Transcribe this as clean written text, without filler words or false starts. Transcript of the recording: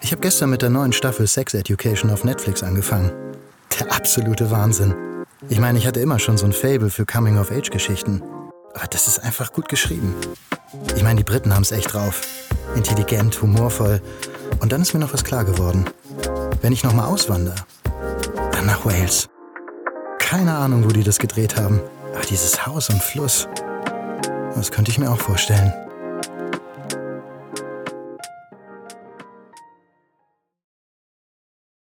Ich habe gestern mit der neuen Staffel Sex Education auf Netflix angefangen. Der absolute Wahnsinn. Ich meine, ich hatte immer schon so ein Faible für Coming-of-Age-Geschichten. Aber das ist einfach gut geschrieben. Ich meine, die Briten haben es echt drauf. Intelligent, humorvoll. Und dann ist mir noch was klar geworden. Wenn ich nochmal auswandere, dann nach Wales. Keine Ahnung, wo die das gedreht haben. Aber dieses Haus am Fluss, das könnte ich mir auch vorstellen.